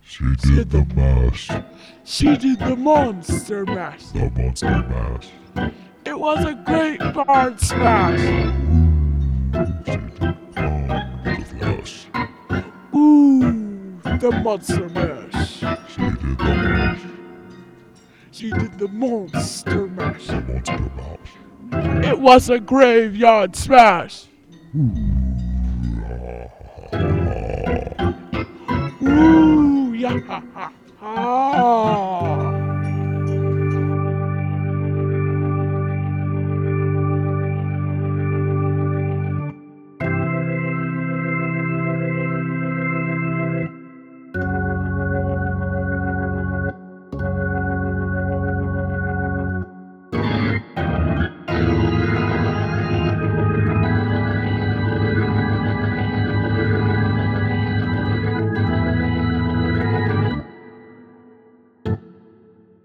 She did the mash. She did the monster mash. The monster mash. It was a great barn smash. The flash. Ooh, the monster mash. She did the mash. She did the monster mash. The monster mash. It was a graveyard smash. Ooh, yeah, ha, ha, ha.